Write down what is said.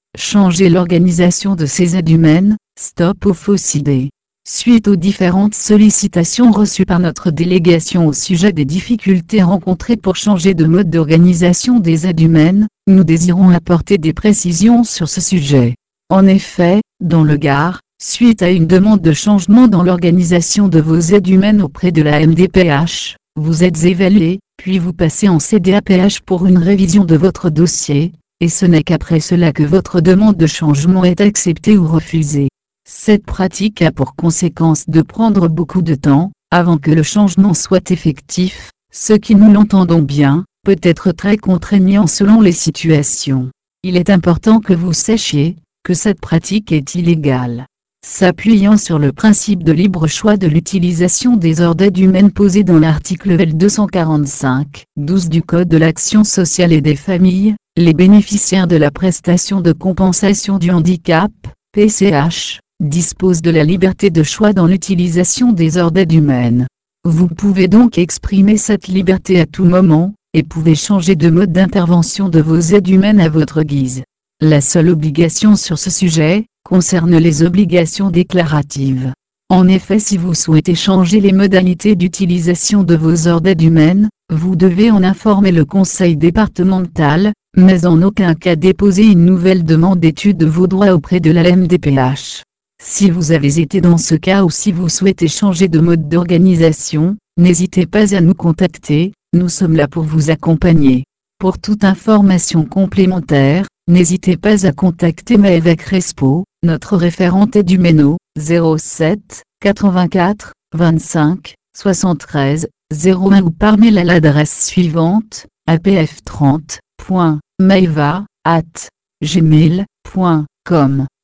changer l'organisation de ces aides humaines, stop aux fausses idées. Suite aux différentes sollicitations reçues par notre délégation au sujet des difficultés rencontrées pour changer de mode d'organisation des aides humaines, nous désirons apporter des précisions sur ce sujet. En effet, dans le Gard, suite à une demande de changement dans l'organisation de vos aides humaines auprès de la MDPH, vous êtes évalué, puis vous passez en CDAPH pour une révision de votre dossier, et ce n'est qu'après cela que votre demande de changement est acceptée ou refusée. Cette pratique a pour conséquence de prendre beaucoup de temps, avant que le changement soit effectif, ce qui, nous l'entendons bien, peut être très contraignant selon les situations. Il est important que vous sachiez que cette pratique est illégale. S'appuyant sur le principe de libre choix de l'utilisation des heures d'aide humaine posé dans l'article L245-12 du Code de l'action sociale et des familles, les bénéficiaires de la prestation de compensation du handicap, PCH, disposent de la liberté de choix dans l'utilisation des heures d'aide humaine. Vous pouvez donc exprimer cette liberté à tout moment, et pouvez changer de mode d'intervention de vos aides humaines à votre guise. La seule obligation sur ce sujet concerne les obligations déclaratives. En effet, si vous souhaitez changer les modalités d'utilisation de vos heures d'aide humaine, vous devez en informer le conseil départemental, mais en aucun cas déposer une nouvelle demande d'étude de vos droits auprès de la MDPH. Si vous avez été dans ce cas ou si vous souhaitez changer de mode d'organisation, n'hésitez pas à nous contacter, nous sommes là pour vous accompagner. Pour toute information complémentaire, n'hésitez pas à contacter Maëva Crespo, notre référente aide humaine au 07 84 25 73 01 ou par mail à l'adresse suivante, apf30.maeva@gmail.com.